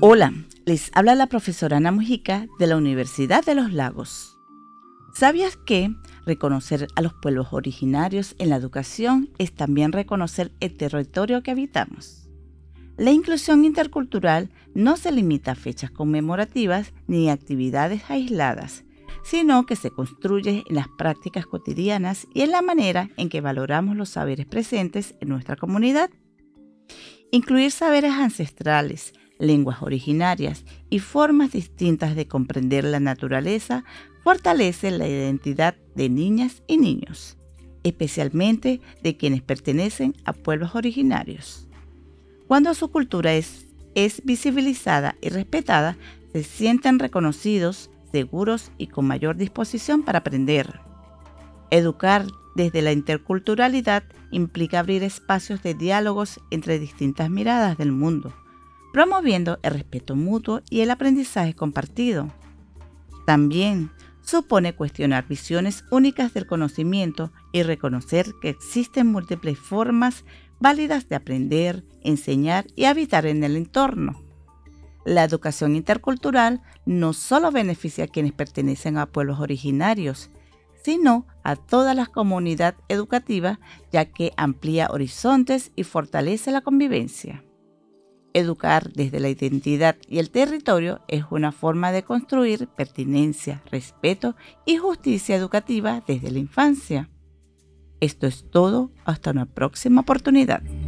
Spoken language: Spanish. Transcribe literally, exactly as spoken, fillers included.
Hola, les habla la profesora Ana Mujica de la Universidad de los Lagos. ¿Sabías que reconocer a los pueblos originarios en la educación es también reconocer el territorio que habitamos? La inclusión intercultural no se limita a fechas conmemorativas ni a actividades aisladas, sino que se construye en las prácticas cotidianas y en la manera en que valoramos los saberes presentes en nuestra comunidad. Incluir saberes ancestrales, lenguas originarias y formas distintas de comprender la naturaleza fortalece la identidad de niñas y niños, especialmente de quienes pertenecen a pueblos originarios. Cuando su cultura es, es visibilizada y respetada, se sienten reconocidos, seguros y con mayor disposición para aprender. Educar desde la interculturalidad implica abrir espacios de diálogos entre distintas miradas del mundo, promoviendo el respeto mutuo y el aprendizaje compartido. También supone cuestionar visiones únicas del conocimiento y reconocer que existen múltiples formas válidas de aprender, enseñar y habitar en el entorno. La educación intercultural no solo beneficia a quienes pertenecen a pueblos originarios, sino a toda la comunidad educativa, ya que amplía horizontes y fortalece la convivencia. Educar desde la identidad y el territorio es una forma de construir pertinencia, respeto y justicia educativa desde la infancia. Esto es todo, hasta una próxima oportunidad.